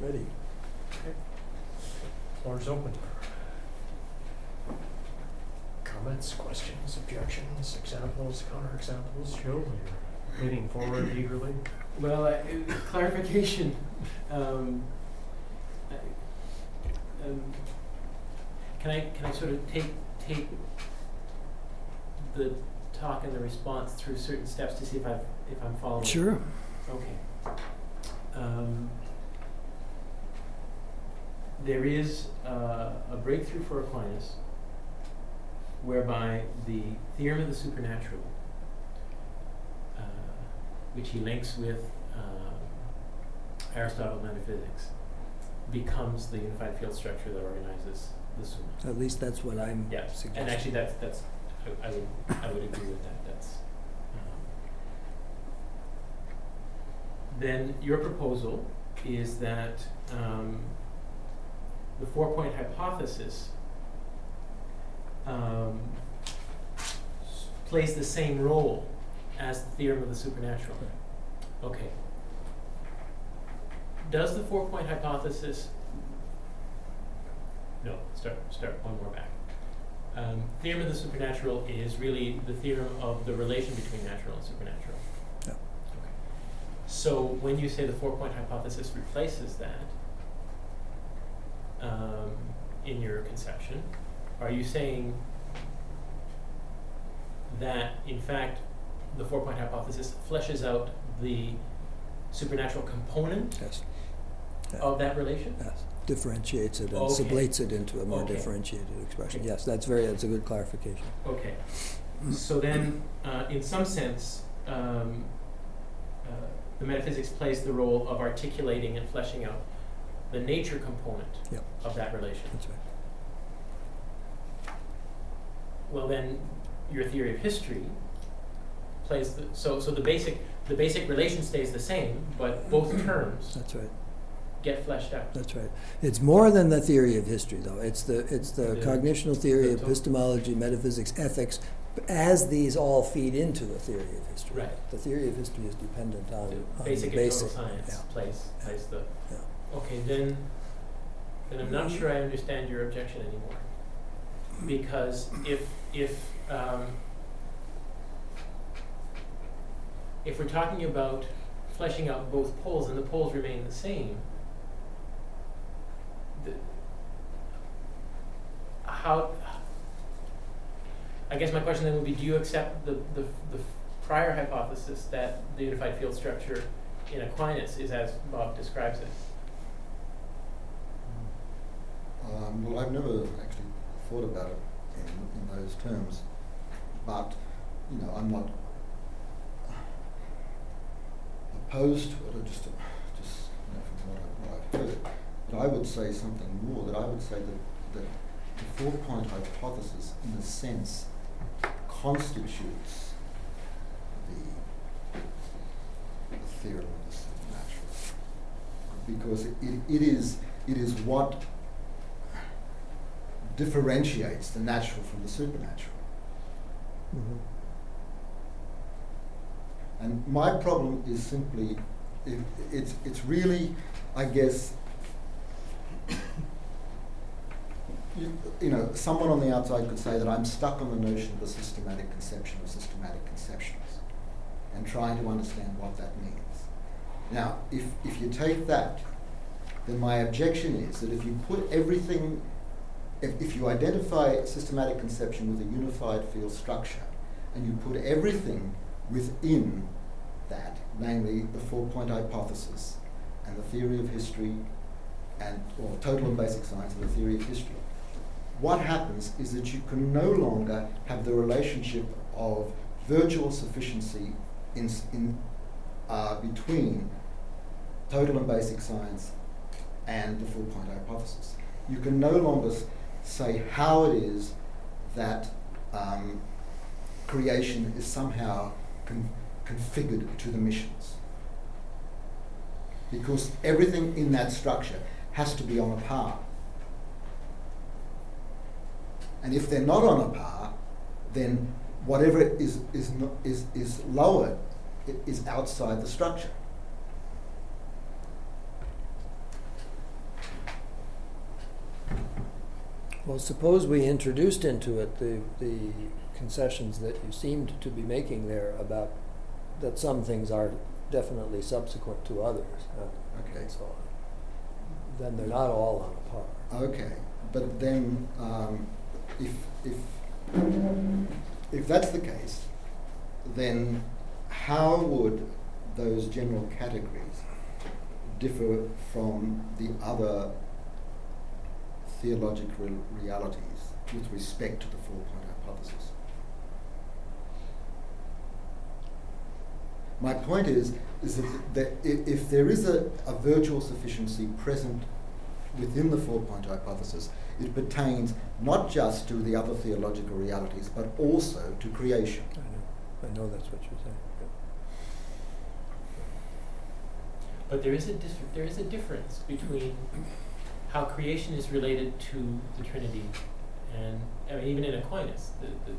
Ready. Floor is open. Comments, questions, objections, examples, counterexamples? Joe, you're leaning forward eagerly. Well, clarification. Can I sort of take the talk and the response through certain steps to see if I'm following? Sure. Okay. There is a breakthrough for Aquinas whereby the theorem of the supernatural, which he links with Aristotle metaphysics, becomes the unified field structure that organizes the Summa. At least that's what I'm suggesting. And actually that's I would agree with that. That's then your proposal is that the 4-point hypothesis plays the same role as the theorem of the supernatural. Right. Okay. Does the 4-point hypothesis? No. Start one more back. Theorem of the supernatural is really the theorem of the relation between natural and supernatural. Yeah. Okay. So when you say the 4-point hypothesis replaces that in your conception, are you saying that in fact the 4-point hypothesis fleshes out the supernatural component Yes. Yeah. of that relation? Yes. Differentiates it and Okay. sublates it into a more Okay. differentiated expression. Okay. Yes, that's a good clarification. Okay. So then, in some sense, the metaphysics plays the role of articulating and fleshing out the nature component Yep. of that relation. That's right. Well, then, your theory of history plays so the basic relation stays the same, but both terms That's right. get fleshed out. That's right. It's more than the theory of history, though. It's the The- cognitional theory, the to- epistemology, metaphysics, ethics, as these all feed into the theory of history. Right. The theory of history is dependent on The the basic and total science Yeah. plays the. Yeah. Okay, then I'm not sure I understand your objection anymore. Because if we're talking about fleshing out both poles and the poles remain the same, I guess my question then would be, do you accept the prior hypothesis that the unified field structure in Aquinas is as Bob describes it? Well, I've never actually thought about it in those terms, but I'm not opposed to it. Just from what I've heard, but I would say something more. That I would say that the 4-point hypothesis, in a sense, constitutes the theorem of the supernatural, because it is what differentiates the natural from the supernatural. Mm-hmm. And my problem is simply, it's really, I guess, someone on the outside could say that I'm stuck on the notion of a systematic conception of systematic conceptions and trying to understand what that means. Now, if you take that, then my objection is that if you put everything, if you identify a systematic conception with a unified field structure and you put everything within that, namely the 4-point hypothesis and the theory of history or total and basic science and the theory of history, what happens is that you can no longer have the relationship of virtual sufficiency between total and basic science and the 4-point hypothesis. You can no longer say how it is that creation is somehow configured to the missions, because everything in that structure has to be on a par. And if they're not on a par, then whatever is lower is outside the structure. Well, suppose we introduced into it the concessions that you seemed to be making there about that some things are definitely subsequent to others. Okay. And so on. Then they're not all on a par. Okay, but then if that's the case, then how would those general categories differ from the other theological realities with respect to the four-point hypothesis? My point is that if there is a virtual sufficiency present within the four-point hypothesis, it pertains not just to the other theological realities, but also to creation. I know that's what you're saying. But there is a difference between how creation is related to the Trinity, and I mean, even in Aquinas,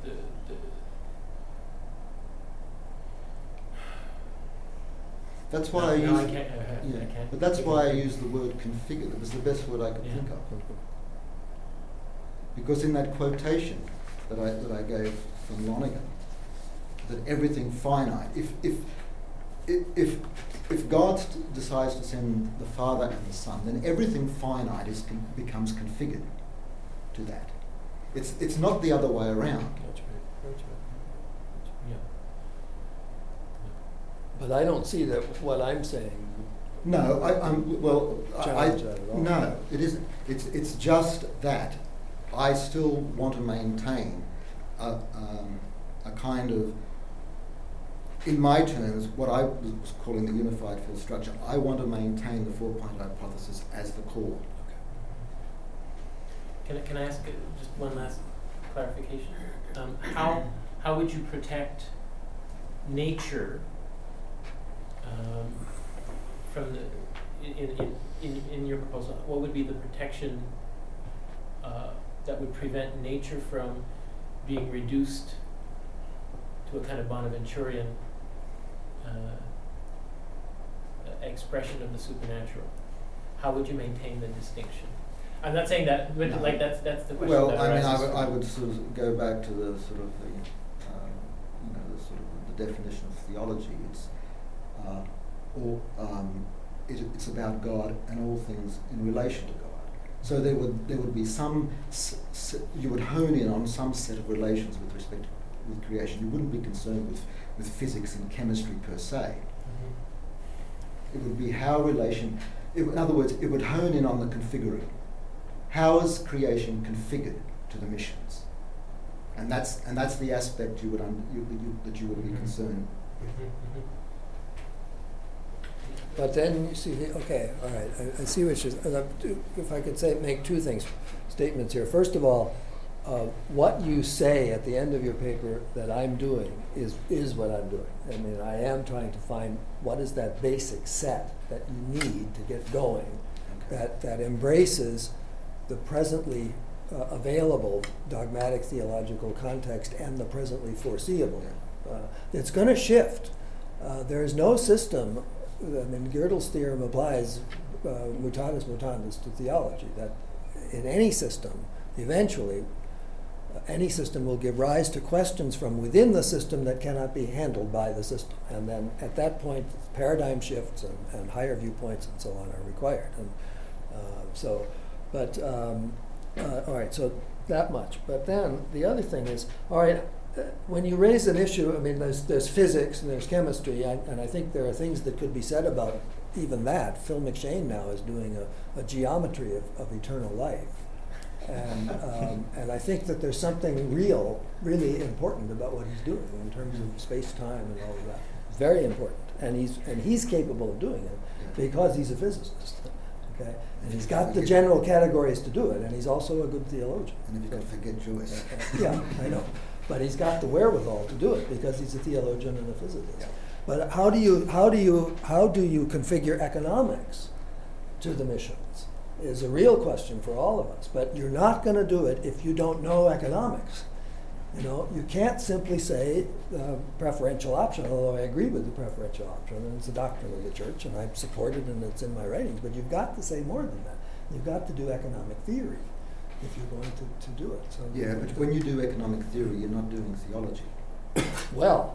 That's why I can't. But that's why I use the word configured. It was the best word I could think of. Because in that quotation that I gave from Lonergan, that everything finite, if God decides to send the Father and the Son, then everything finite becomes configured to that. It's not the other way around. That's right. Yeah. But I don't see that what I'm saying. No, Challenge that at all. No, it isn't. It's just that I still want to maintain a kind of, in my terms, what I was calling the unified field structure. I want to maintain the four-point hypothesis as the core. Can I ask just one last clarification? How would you protect nature from the in your proposal? What would be the protection that would prevent nature from being reduced to a kind of Bonaventurian expression of the supernatural? How would you maintain the distinction? I'm not saying that, but like that's the question. Well, that I mean, arises. I would sort of go back to the sort of the definition of theology. It's about God and all things in relation to God. So there would be some you would hone in on some set of relations with respect with creation. You wouldn't be concerned with physics and chemistry per se. It would be how relation. In other words, it would hone in on the configuring. How is creation configured to the missions? And that's the aspect that you would be concerned. But then you see, okay, all right, I see what you're. If I could make two statements here. First of all, what you say at the end of your paper that I'm doing is what I'm doing. I mean, I am trying to find what is that basic set that you need to get going, that embraces the presently available dogmatic theological context and the presently foreseeable. It's going to shift. There is no system. I mean, Gödel's theorem applies mutatis mutandis to theology, that in any system, eventually, any system will give rise to questions from within the system that cannot be handled by the system. And then at that point, paradigm shifts and higher viewpoints and so on are required. And all right, so that much. But then the other thing is, all right, when you raise an issue, I mean, there's physics and there's chemistry, and I think there are things that could be said about even that. Phil McShane now is doing a geometry of eternal life. And I think that there's something really important about what he's doing in terms of space-time and all of that. It's very important, and he's capable of doing it because he's a physicist. Okay, and he's got the general categories to do it, and he's also a good theologian. And if you can forget Joyce. Yeah, I know, but he's got the wherewithal to do it because he's a theologian and a physicist. Yeah. But how do you configure economics to the missions? Is a real question for all of us, but you're not going to do it if you don't know economics. You know, you can't simply say preferential option, although I agree with the preferential option, and it's a doctrine of the church, and I support it, and it's in my writings, but you've got to say more than that. You've got to do economic theory if you're going to do it. So Yeah, but when you do economic theory, you're not doing theology. well,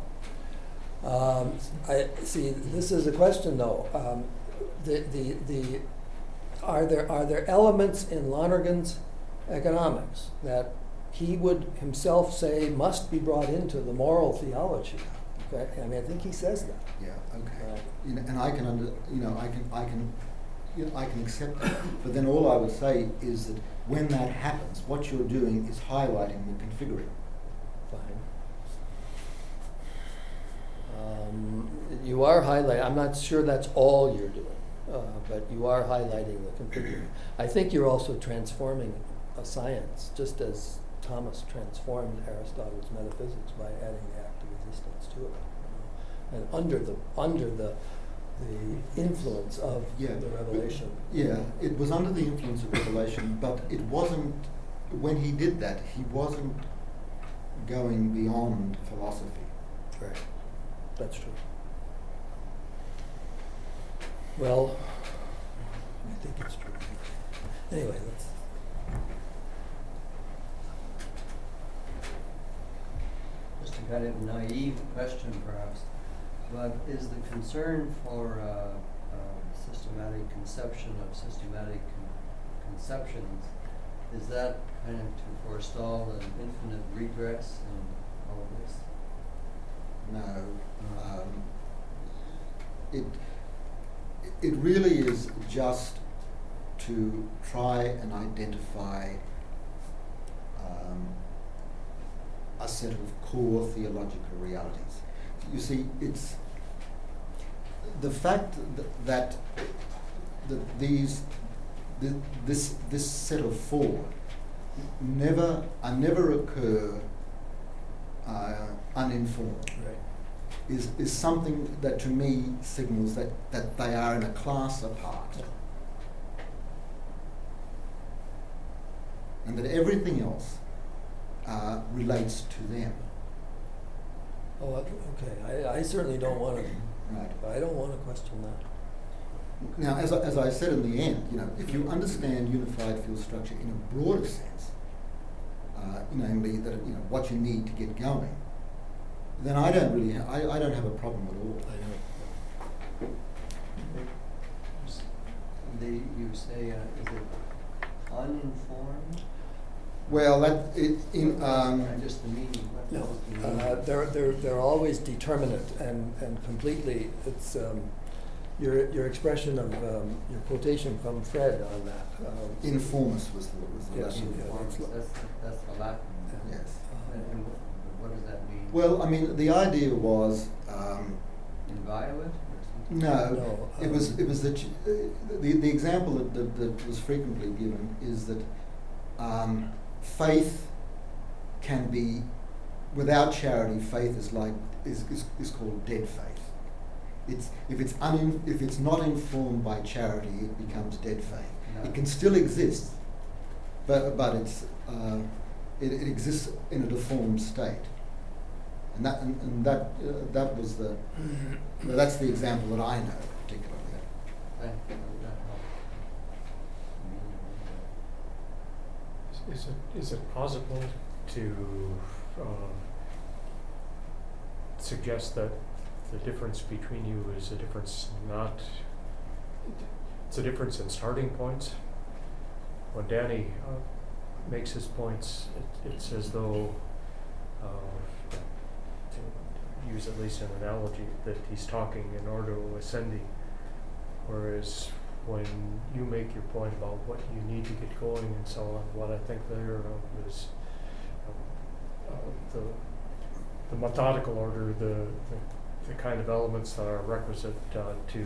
I see. This is a question, though. Are there elements in Lonergan's economics that he would himself say must be brought into the moral theology? Okay, I mean, I think he says that. Yeah, okay. Right. You know, and I can accept that. But then all I would say is that when that happens, what you're doing is highlighting the configuring. Fine. You are highlighting. I'm not sure that's all you're doing, but you are highlighting the configuring. I think you're also transforming a science, just as Thomas transformed Aristotle's metaphysics by adding the act of existence to it. You know? And under the influence of Yeah, the revelation. Yeah, it was under the influence of revelation, but it wasn't, when he did that, he wasn't going beyond philosophy. Right. That's true. Well, I think it's true. Anyway, let's. Just a kind of naive question, perhaps, but is the concern for systematic conception of systematic conceptions, is that kind of to forestall an infinite regress in all of this? No. It really is just to try and identify a set of core theological realities. You see, it's the fact that this set of four never occur uninformed. Right. Is something that to me signals that they are in a class apart. Yeah. And that everything else relates to them. Oh, okay. I certainly don't want to. Right. I don't want to question that. Now, as I said in the end, you know, if you understand unified field structure in a broader sense, namely that what you need to get going, then I don't really I don't have a problem at all. I know. You say, is it uninformed? Well, that it in Just the meaning. What No, is the meaning? they're always determinate and completely. It's your expression of your quotation from Fred on that. informus was the Yes, Latin. yeah. That's the Latin. Yes. And what does that mean? Well, I mean, the idea was Inviolate or something? No, it was that the example that was frequently given is that faith can be, without charity, faith is called dead faith. If it's not informed by charity, it becomes dead faith. No. It can still exist, but it exists in a deformed state. And that was that's the example that I know particularly. Thank you. That helps. Is it possible to suggest that the difference between you is a difference it's a difference in starting points? When Danny makes his points, it's as though, to use at least an analogy, that he's talking in ordo ascendi, whereas when you make your point about what you need to get going and so on, what I think there is the methodical order, the kind of elements that are requisite to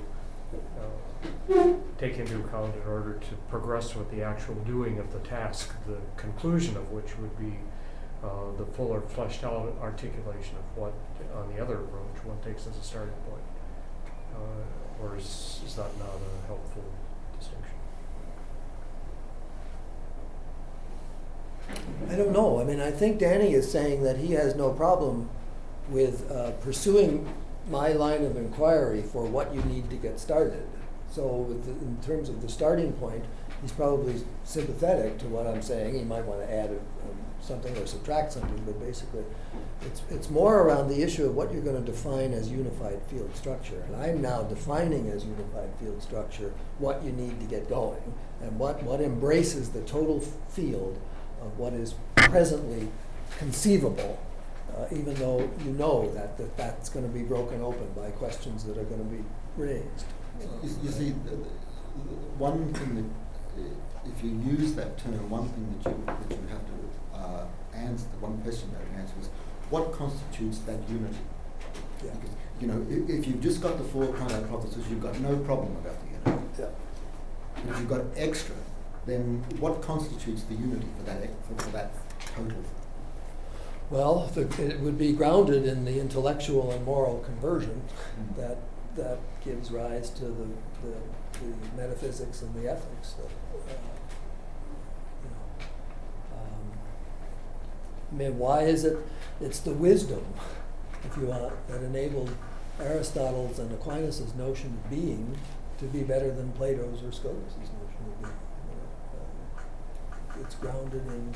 take into account in order to progress with the actual doing of the task, the conclusion of which would be the fuller fleshed out articulation of what on the other approach one takes as a starting point. Or is that not a helpful distinction? I don't know. I mean, I think Danny is saying that he has no problem with pursuing my line of inquiry for what you need to get started. So in terms of the starting point, he's probably sympathetic to what I'm saying. He might want to add something or subtract something, but basically, it's more around the issue of what you're going to define as unified field structure. And I'm now defining as unified field structure what you need to get going, and what embraces the total field of what is presently conceivable, even though you know that's going to be broken open by questions that are going to be raised. You see, one thing that, if you use that term, one thing that you have to answer, one question that you answer is, what constitutes that unity? Yeah. Because, you know, if you've just got the four prime hypotheses, you've got no problem about the unity. Yeah. And if you've got extra, then what constitutes the unity for that total? Well, it would be grounded in the intellectual and moral conversion that gives rise to the metaphysics and the ethics. I mean, why is it? It's the wisdom, if you want, that enabled Aristotle's and Aquinas' notion of being to be better than Plato's or Scotus' notion of being. It's grounded in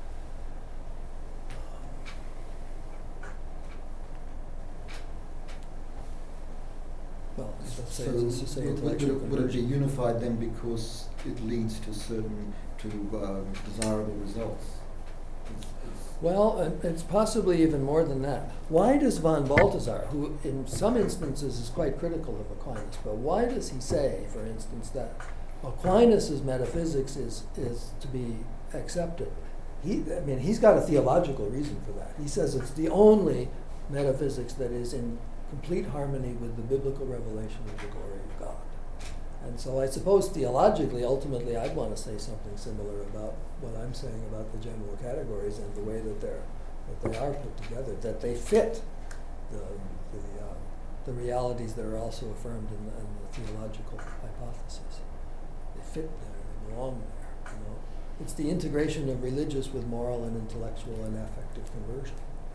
well, let's say, let's just say intellectual would it be conversion. unified then because it leads to desirable results? Well, and it's possibly even more than that. Why does von Balthasar, who in some instances is quite critical of Aquinas, but why does he say, for instance, that Aquinas' metaphysics is to be accepted? He's got a theological reason for that. He says it's the only metaphysics that is in complete harmony with the biblical revelation of the glory of God. And so I suppose theologically, ultimately, I'd want to say something similar about what I'm saying about the general categories and the way that they are put together, that they fit the realities that are also affirmed in the theological hypothesis. They fit there, they belong there. You know? It's the integration of religious with moral and intellectual and affective conversion.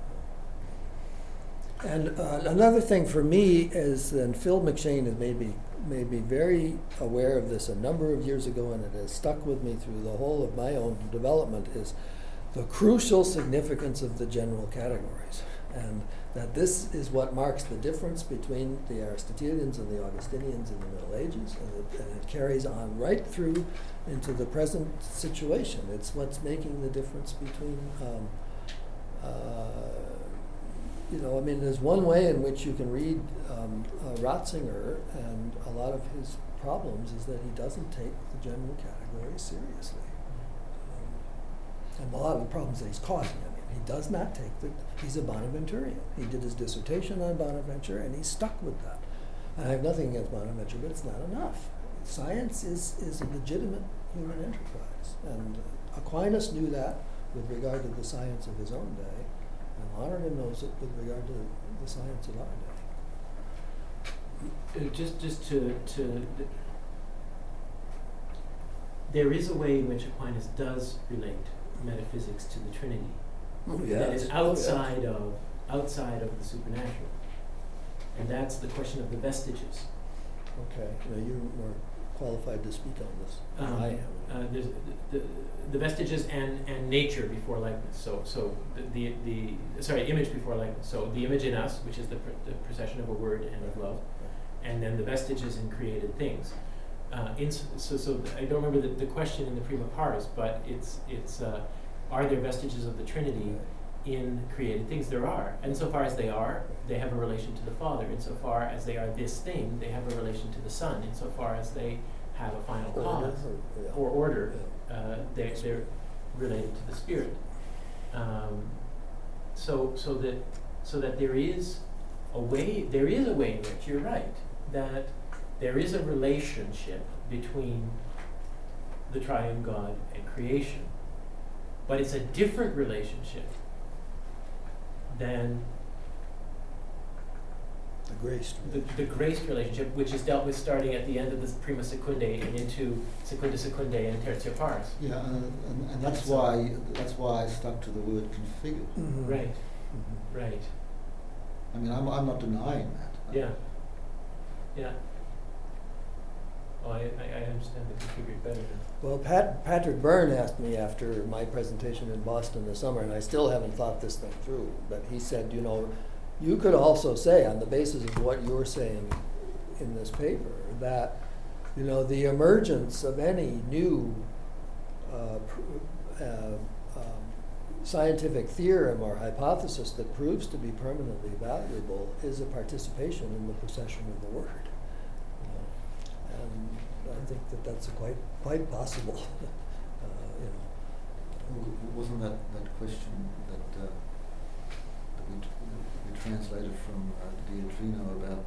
And another thing for me is, and Phil McShane has made me very aware of this a number of years ago, and it has stuck with me through the whole of my own development, is the crucial significance of the general categories. And that this is what marks the difference between the Aristotelians and the Augustinians in the Middle Ages, and it carries on right through into the present situation. It's what's making the difference between there's one way in which you can read Ratzinger, and a lot of his problems is that he doesn't take the general categories seriously. And a lot of the problems that he's causing, he does not take he's a Bonaventurian. He did his dissertation on Bonaventure, and he's stuck with that. And I have nothing against Bonaventure, but it's not enough. Science is a legitimate human enterprise. And Aquinas knew that with regard to the science of his own day, and Lonergan knows it with regard to the science of our day. Just to there is a way in which Aquinas does relate metaphysics to the Trinity. Oh, That is outside of the supernatural, and that's the question of the vestiges. Okay, now you're more qualified to speak on this than I am. There's the vestiges and nature before likeness. So the image before likeness. So the image in us, which is the procession of a word and of love, and then the vestiges in created things. So I don't remember the question in the Prima Pars, but it's are there vestiges of the Trinity in created things? There are. Insofar as they are, they have a relation to the Father. Insofar as they are this thing, they have a relation to the Son. Insofar as they have a final cause or order, they're related to the Spirit. So that there is a way in which you're right, that there is a relationship between the triune God and creation, but it's a different relationship than the graced relationship, which is dealt with starting at the end of the Prima Secundae and into Secunda Secundae and Tertia Pars. Yeah, and that's why I stuck to the word configured. Mm-hmm. Right. Mm-hmm. Right. I mean, I'm not denying that. Yeah. Yeah. Oh, I understand the contribute better than. Well, Patrick Byrne asked me after my presentation in Boston this summer, and I still haven't thought this thing through, but he said, you know, you could also say, on the basis of what you're saying in this paper, that, you know, the emergence of any new scientific theorem or hypothesis that proves to be permanently valuable is a participation in the procession of the word. You know? And I think that that's quite possible. You know. Wasn't that question that we translated from Diotrino about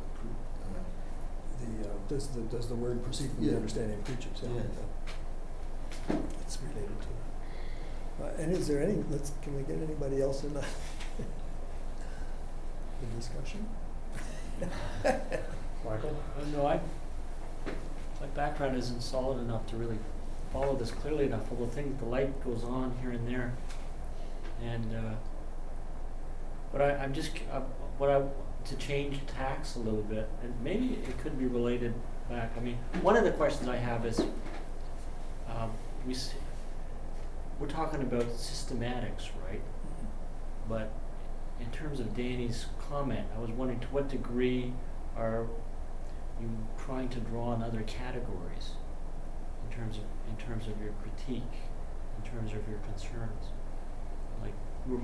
Does the word proceed from the understanding of creatures? Yes. It's related to that. And is there any? Can we get anybody else in the discussion? Michael? No, my background isn't solid enough to really follow this clearly enough. Although the light goes on here and there, and but I'm just to change tax a little bit, and maybe it could be related back. I mean, one of the questions I have is we're talking about systematics, right? But in terms of Danny's comment, I was wondering to what degree are you trying to draw on other categories in terms of your critique, in terms of your concerns? Like we're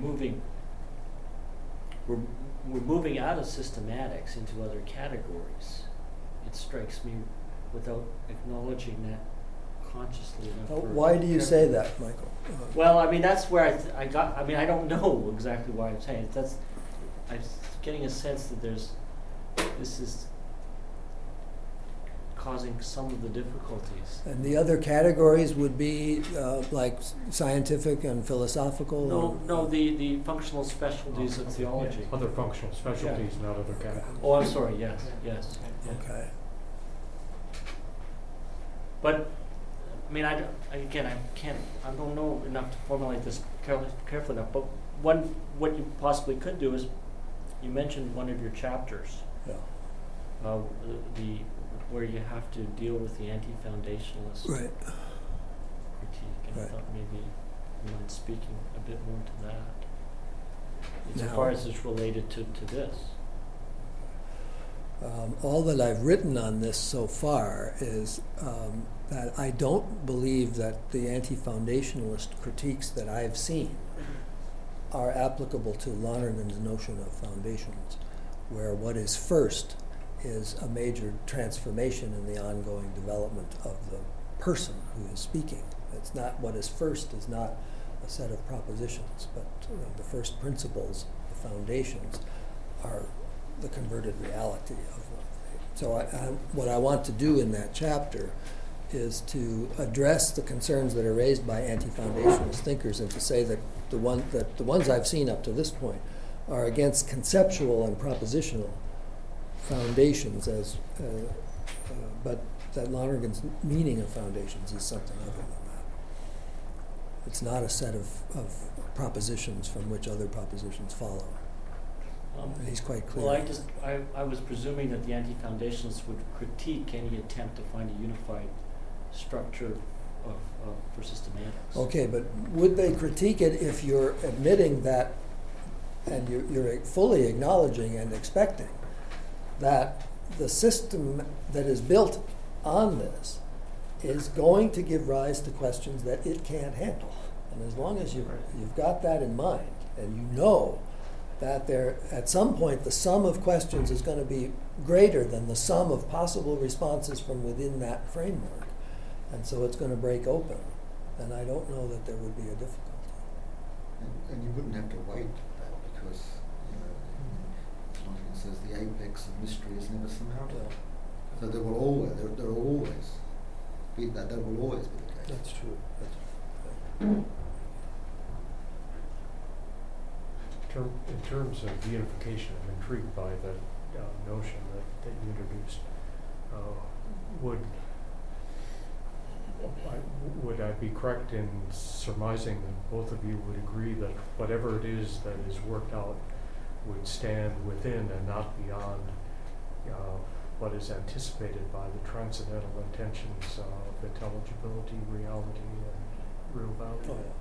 moving out of systematics into other categories. It strikes me without acknowledging that consciously enough. Why do you say that, Michael? Well, I mean, that's where I don't know exactly why I'm saying it. I'm getting a sense that this is causing some of the difficulties. And the other categories would be like scientific and philosophical? No, the functional specialties of theology. Other functional specialties, not other categories. Oh, I'm sorry, yes. Okay. But, I mean, I don't know enough to formulate this carefully enough, but what you possibly could do is, you mentioned one of your chapters, Yeah. where you have to deal with the anti-foundationalist Right. critique, and Right. I thought maybe you mind speaking a bit more to that, Now, as far as it's related to this. All that I've written on this so far is that I don't believe that the anti-foundationalist critiques that I've seen are applicable to Lonergan's notion of foundations, where what is first is a major transformation in the ongoing development of the person who is speaking. It's not what is first is not a set of propositions, but the first principles, the foundations, are the converted reality of them. So what I want to do in that chapter is to address the concerns that are raised by anti-foundationalist thinkers, and to say that the ones I've seen up to this point are against conceptual and propositional foundations, but that Lonergan's meaning of foundations is something other than that. It's not a set of propositions from which other propositions follow. And he's quite clear. Well, I was presuming that the anti-foundationalists would critique any attempt to find a unified structure for systematics. Okay, but would they critique it if you're admitting that, and you're fully acknowledging and expecting that the system that is built on this is going to give rise to questions that it can't handle? And as long as you've got that in mind, and you know that there, at some point, the sum of questions is going to be greater than the sum of possible responses from within that framework, and so it's going to break open, then I don't know that there would be a difficulty. And you wouldn't have to wait for that, because, as Lonergan says, the apex of mystery is never surmountable. So there will always be that. There will always be the case. That's true. That's In terms of unification, I'm intrigued by the notion that you introduced. Would I be correct in surmising that both of you would agree that whatever it is that is worked out would stand within and not beyond what is anticipated by the transcendental intentions of intelligibility, reality, and real value. Oh, yeah.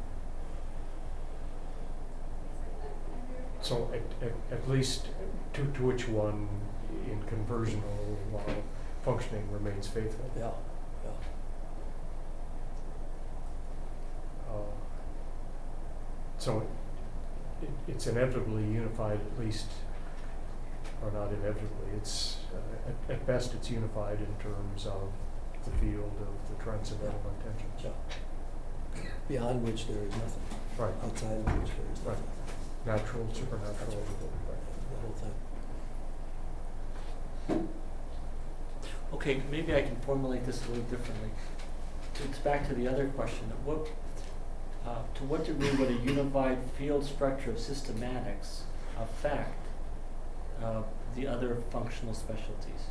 So at least to which one in conversional functioning remains faithful. Yeah, yeah. So it's inevitably unified, at least, or not inevitably, it's, at best it's unified in terms of the field of the transcendental intentions. Yeah. Beyond which there is nothing. Right. Outside of which there is Right. nothing. Natural, supernatural. The whole thing. Okay, maybe I can formulate this a little differently. It's back to the other question. To what degree would a unified field structure of systematics affect the other functional specialties?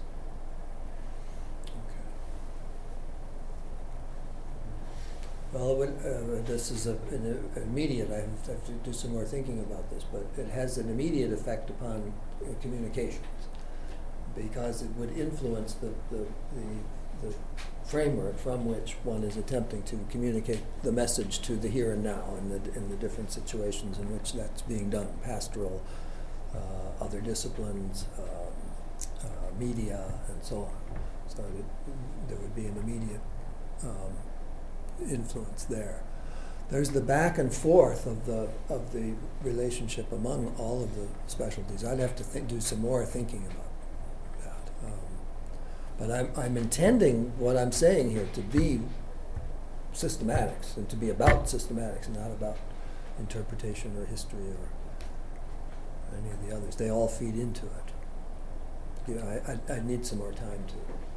Well, this is an immediate, I have to do some more thinking about this, but it has an immediate effect upon communications, because it would influence the framework from which one is attempting to communicate the message to the here and now in the different situations in which that's being done, pastoral, other disciplines, media, and so on. So there would be an immediate influence there. There's the back and forth of the relationship among all of the specialties. I'd have to do some more thinking about that. But I'm intending what I'm saying here to be systematics and to be about systematics and not about interpretation or history or any of the others. They all feed into it. You know, I need some more time to.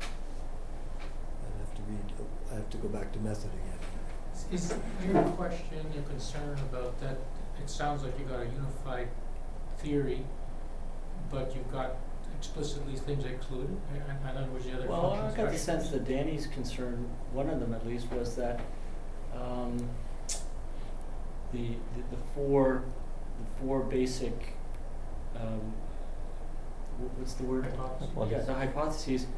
I have to go back to method again. Is your question, your concern about that, it sounds like you got a unified theory, but you've got explicitly things excluded? In other words, the other Well, functions. I got the sense that Danny's concern, one of them at least, was that the four basic what's the word? Hypotheses. Yeah, the hypotheses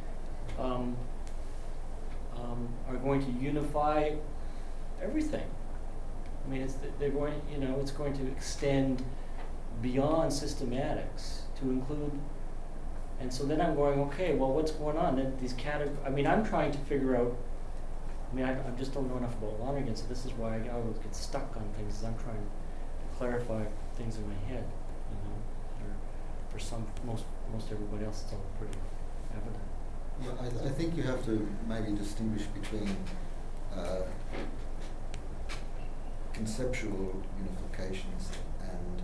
are going to unify everything. I mean, they're going, it's going to extend beyond systematics to include. And so then I'm going, okay, well, what's going on? Then these I'm trying to figure out. I just don't know enough about Lonergan, so this is why I always get stuck on things. Is I'm trying to clarify things in my head, or for most everybody else, it's all pretty evident. Yeah, I think you have to maybe distinguish between conceptual unifications and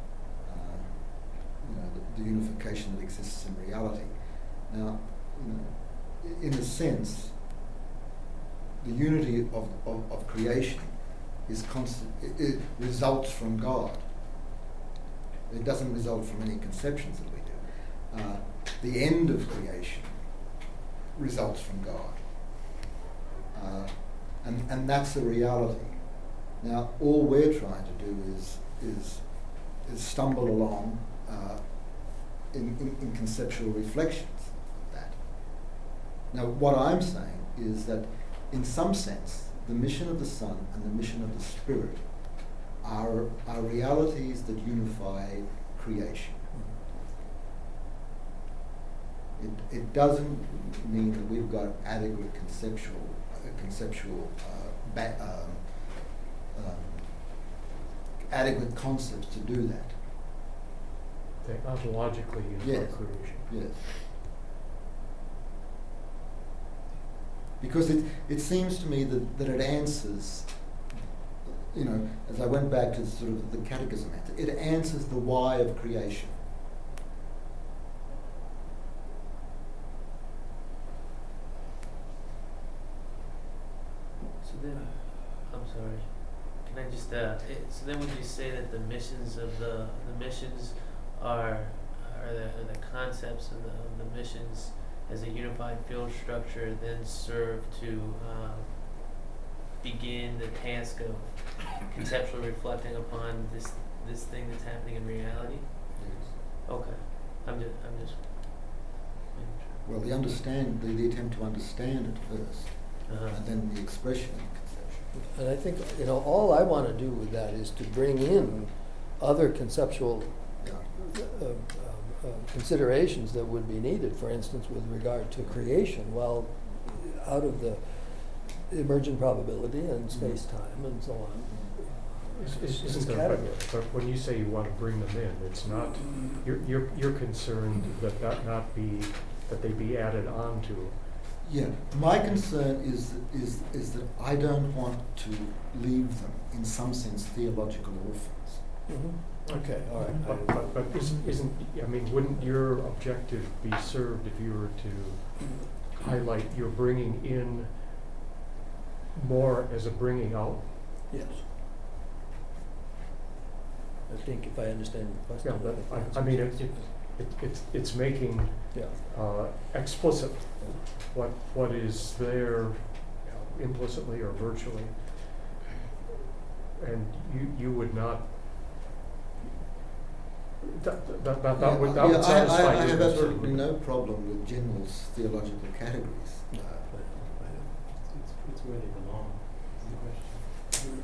the unification that exists in reality. Now, in a sense, the unity of creation is constant. It results from God. It doesn't result from any conceptions that we do. The end of creation results from God, and that's a reality. Now, all we're trying to do is stumble along in conceptual reflections of that. Now, what I'm saying is that, in some sense, the mission of the Son and the mission of the Spirit are realities that unify creation. It doesn't mean that we've got adequate conceptual adequate concepts to do that. They ontologically unify creation. Yes. Because it seems to me that it answers, as I went back to sort of the catechism answer, it answers the why of creation. So then, I'm sorry. Can I just so then would you say that the missions of the missions are the concepts of the missions as a unified field structure then serve to begin the task of conceptually reflecting upon this thing that's happening in reality? Yes. Okay. I'm just making sure. Well, the attempt to understand it first, and then the expression and conception. And I think, all I want to do with that is to bring in other conceptual Yeah. considerations that would be needed, for instance, with regard to creation, well, out of the emergent probability and space-time and so on. Isn't there, but when you say you want to bring them in, it's not, you're concerned that they be added on to. Yeah, my concern is that I don't want to leave them, in some sense, theological orphans. Mm-hmm. Okay, all right. But wouldn't your objective be served if you were to highlight you're bringing in more as a bringing out? Yes. I think if I understand your question. Yeah, it's making explicit what is there implicitly or virtually, and you would not. That would satisfy I your have concern. absolutely no problem with General's theological categories. It's where they belong, is the question.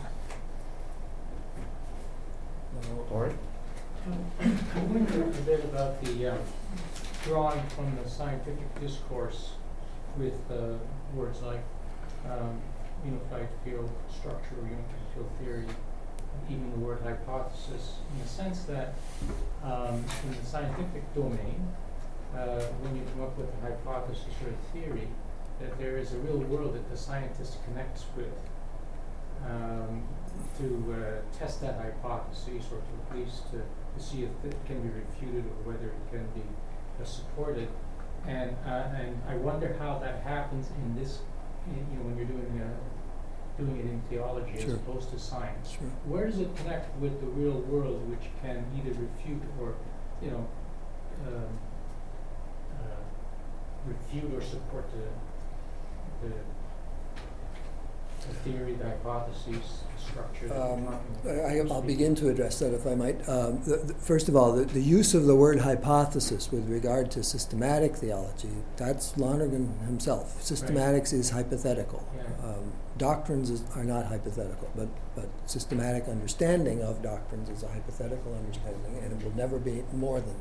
All right. I wonder a bit about the drawing from the scientific discourse with words like unified field structure or unified field theory, even the word hypothesis, in the sense that in the scientific domain, when you come up with a hypothesis or a theory, that there is a real world that the scientist connects with to test that hypothesis, or to at least to see if it can be refuted or whether it can be supported. And I wonder how that happens in this, when you're doing it in theology as Sure. opposed to science. Sure. Where does it connect with the real world, which can either refute or, refute or support the theory, the hypotheses, the structure that we're talking about? I'll begin to address that, if I might. First of all, the use of the word hypothesis with regard to systematic theology, that's Lonergan himself. Systematics is hypothetical. Yeah. Doctrines are not hypothetical, but systematic understanding of doctrines is a hypothetical understanding, and it will never be more than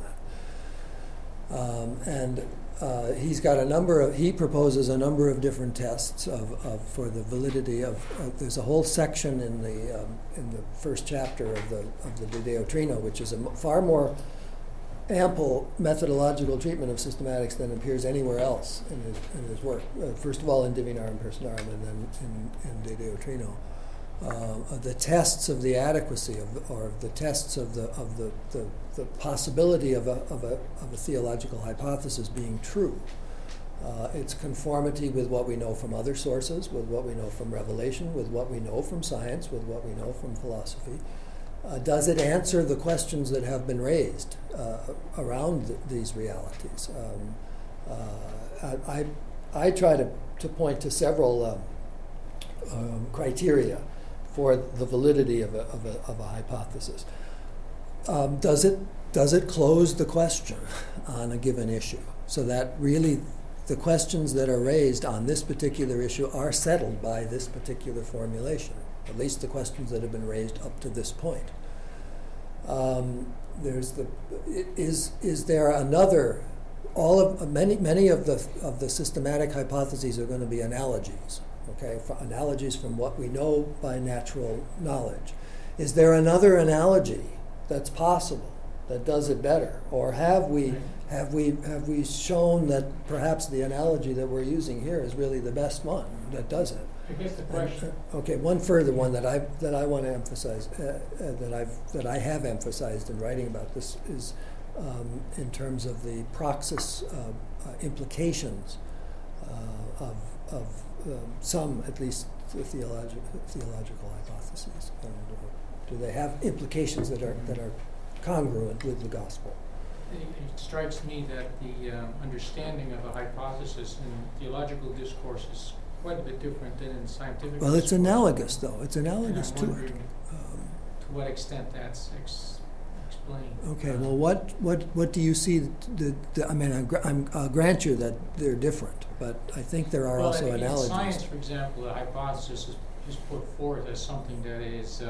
that. He's got he proposes a number of different tests for the validity of. There's a whole section in the first chapter of the De Deo Trino, which is a far more ample methodological treatment of systematics than appears anywhere else in his work. First of all, in Divinarum Personarum, and then in De Deo Trino. The tests of the adequacy or the tests of the possibility of a theological hypothesis being true. Its conformity with what we know from other sources, with what we know from revelation, with what we know from science, with what we know from philosophy. Does it answer the questions that have been raised around these realities? I try to point to several criteria for the validity of a hypothesis. Does it close the question on a given issue, so that really the questions that are raised on this particular issue are settled by this particular formulation, at least the questions that have been raised up to this point? Is there another? Many of the systematic hypotheses are going to be analogies. Okay, analogies from what we know by natural knowledge. Is there another analogy that's possible that does it better, or have we shown that perhaps the analogy that we're using here is really the best one that does it? I guess the question. Okay, one further one that I want to emphasize, that I have emphasized in writing about this, is in terms of the praxis implications of some, at least, theological hypotheses, and do they have implications that are congruent with the gospel? It strikes me that the understanding of a hypothesis in theological discourse is quite a bit different than in scientific discourse. Well, it's analogous, though. It's analogous And I'm to it. wondering to what extent that's explain. Okay, well, what do you see, I mean, I'll grant you that they're different, but I think there are Well, also analogies. in science, for example, a hypothesis is put forth as something that is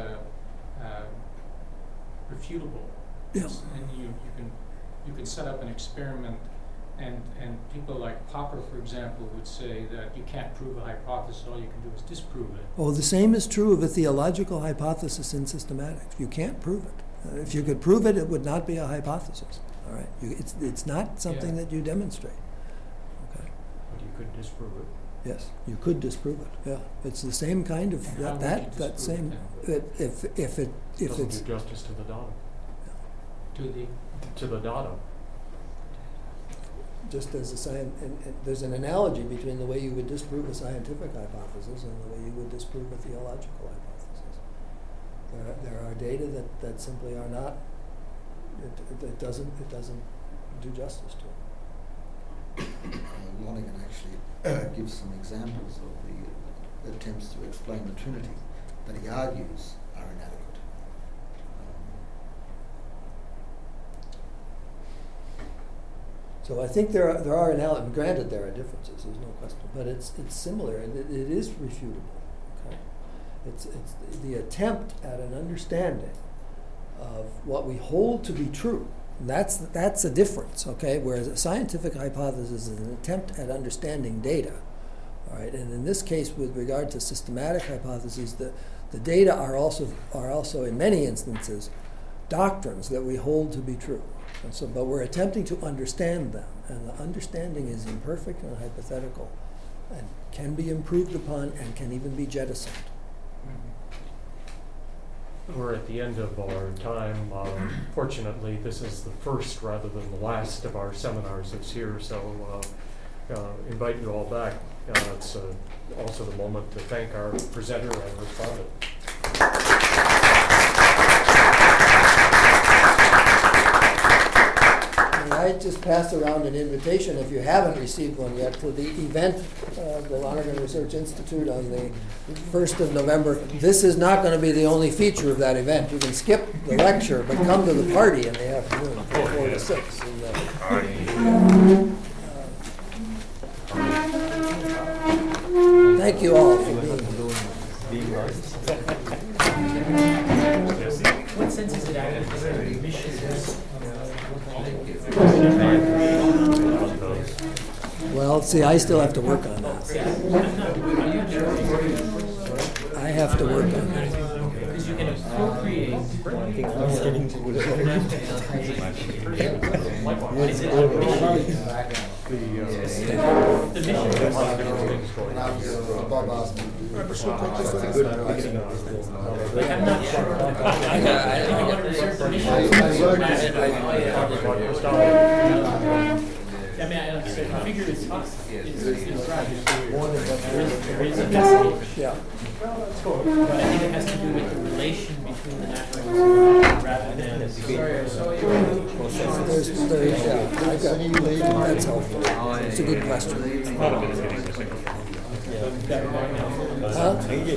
refutable. Yeah. And you can set up an experiment, and people like Popper, for example, would say that you can't prove a hypothesis, all you can do is disprove it. Oh, the same is true of a theological hypothesis in systematics. You can't prove it. If you could prove it, it would not be a hypothesis. All right, it's not something Yeah. that you demonstrate. Okay. But you could disprove it. Yes, you could disprove it. Yeah, it's the same kind of And how would you that disprove same. it If Doesn't it's do justice to the data. To the data. just as a there's an analogy between the way you would disprove a scientific hypothesis and the way you would disprove a theological hypothesis. There are data that simply are not. It doesn't do justice to it. Lonergan actually gives some examples of the attempts to explain the Trinity that he argues are inadequate. So I think there are analogies. Granted, there are differences. There's no question, but it's similar and it is refutable. Okay, it's the attempt at an understanding of what we hold to be true. And that's a difference. Okay, whereas a scientific hypothesis is an attempt at understanding data. All right, and in this case, with regard to systematic hypotheses, the data are also in many instances doctrines that we hold to be true. And so, but we're attempting to understand them, and the understanding is imperfect and hypothetical, and can be improved upon, and can even be jettisoned. We're at the end of our time. Fortunately, this is the first rather than the last of our seminars this year, so invite you all back. It's also the moment to thank our presenter and respondent. I just pass around an invitation, if you haven't received one yet, to the event, the Lonergan Research Institute on the 1st of November. This is not going to be the only feature of that event. You can skip the lecture, but come to the party in the afternoon from 4 to 6. Thank you all for being here. What sense is it actually missions? Well, see, I still have to work on that. I have to work on that. Because you can appropriate. Bob asked me. Like, I'm not sure. I want to reserve permission. I mean, I figure it's right. There is a message. Yeah. But I think it has to do with the relation between the naturals rather than. That's helpful. It's a good question. Huh?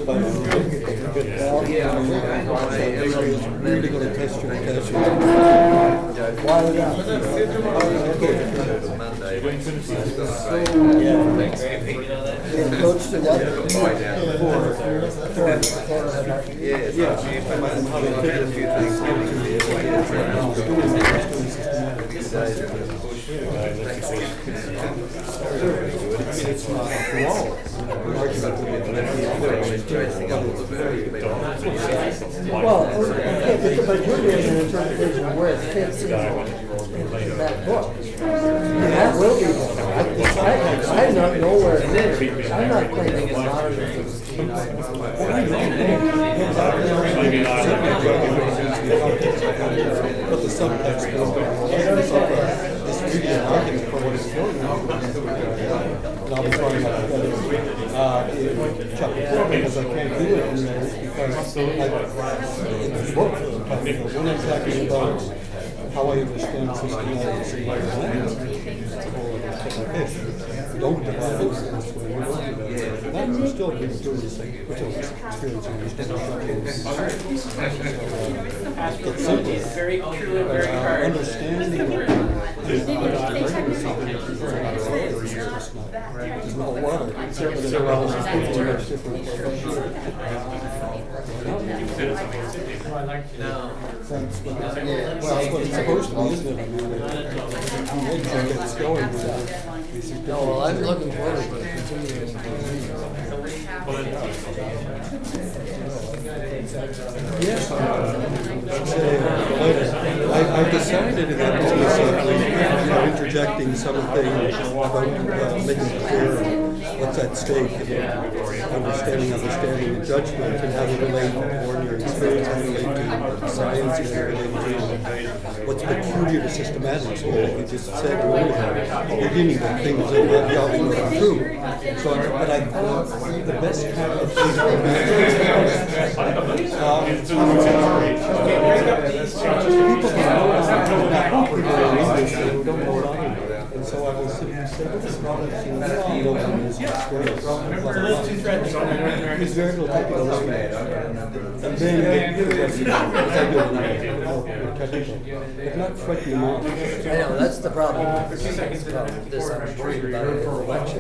Really going to test your attention. Why would that? Coach to what? Well, okay, but you're getting an interpretation of where it fits in that book. And that will be, I don't know where it is. I'm not claiming it's not. But the subtext is really an argument for what it's doing. And I'll be trying my best in chapter 4 because I can't do it in there because in the book one exactly about how I understand systematic application. Don't divide it this way, we don't do that. That will still be doing the same, which is experiencing these different It's very true and very hard. understanding There's no water. I like to. No. That's what it's supposed to be, isn't it? I mean, it gets going. No, well, I'm looking forward to continuing. Yes. I've decided in that business of interjecting something about making clear what's at stake, understanding and judgment, and how they relate to ordinary experience, how they relate to science, and how they relate to what's peculiar to systematics. Well, we just said earlier, beginning that things that are obviously not true. So, but I thought the best kind of thing people can know English who don't know it either. And so I will say, what is products in the is it's very little taking a look at it. And then but not frighten them off. I know, that's the problem. That's the problem with this. I'm worried about an election.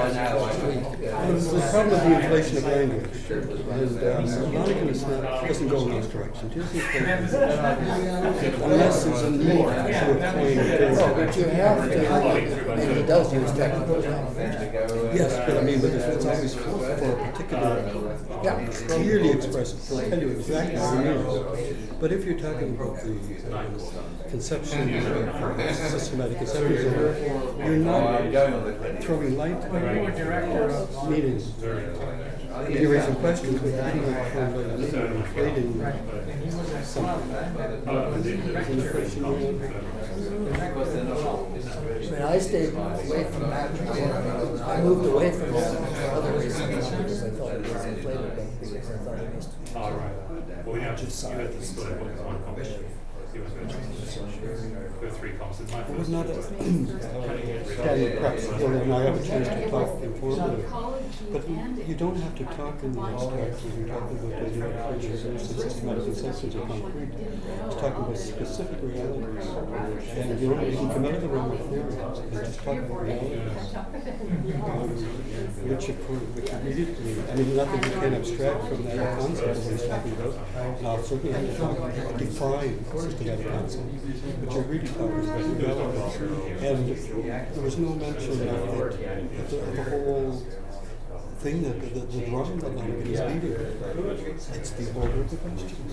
The problem with the inflation of language, and Monica doesn't go in those directions. Unless there's a need to explain it. But you have to, I mean, he does use technical language. Yes, but I mean, but if it's always for a particular, clearly expressive, it'll tell you exactly what it means. But if you're talking about the conception, systematic conception, you're not throwing light meanings. You're raising questions, but you're not throwing light meaning, you're creating something. I mean, I stayed away from that. I moved away from that for other reasons, because I felt it was inflated, but because I thought it was just science. It was not perhaps Will and I have a chance to talk informally, but you don't have to talk in the abstract when you're talking about the features and systematic conceptions of concrete. It's talking about specific realities. And you can come out of the realm of theory and just talk about realities. Which immediately, I mean, nothing you can abstract from that concept of what he's talking about. Certainly have to define systematic concepts, but you're really talking about realities. And there was no mention of the whole thing that the drum that Lannigan is beating. It's the order of the questions.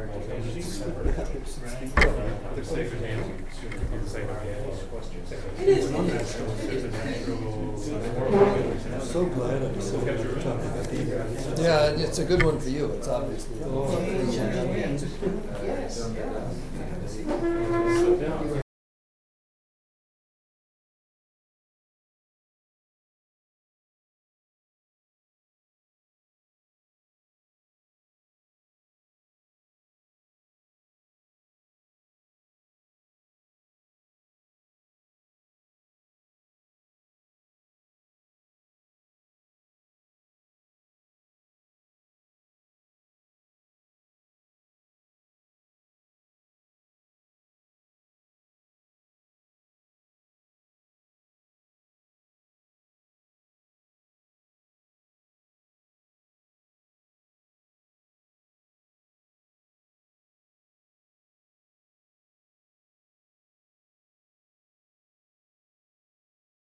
I'm so glad I decided to talk about the Yeah, it's a good one for you. It's obviously.